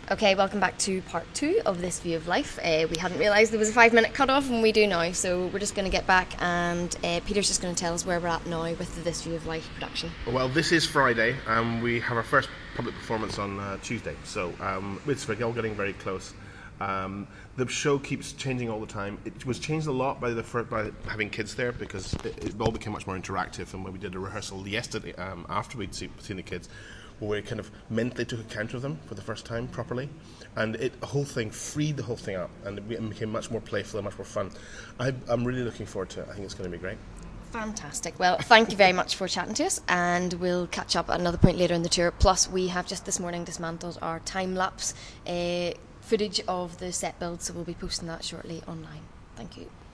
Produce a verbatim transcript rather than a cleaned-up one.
Okay, welcome back to part two of This View of Life. Uh, we hadn't realised there was a five minute cut off, and we do now, so we're just going to get back, and uh, Peter's just going to tell us where we're at now with the This View of Life production. Well, this is Friday, and we have our first public performance on uh, Tuesday, so um, it's all getting very close. Um, the show keeps changing all the time. It was changed a lot by the first, by having kids there, because it, it all became much more interactive. And when we did a rehearsal yesterday, um, after we'd see, seen the kids, where we kind of mentally took account of them for the first time properly, and it the whole thing freed the whole thing up, and it became much more playful and much more fun. I, I'm really looking forward to it. I think it's going to be great. Fantastic. Well, thank you very much for chatting to us, and we'll catch up at another point later in the tour. Plus, we have just this morning dismantled our time-lapse uh, footage of the set build, so we'll be posting that shortly online. Thank you.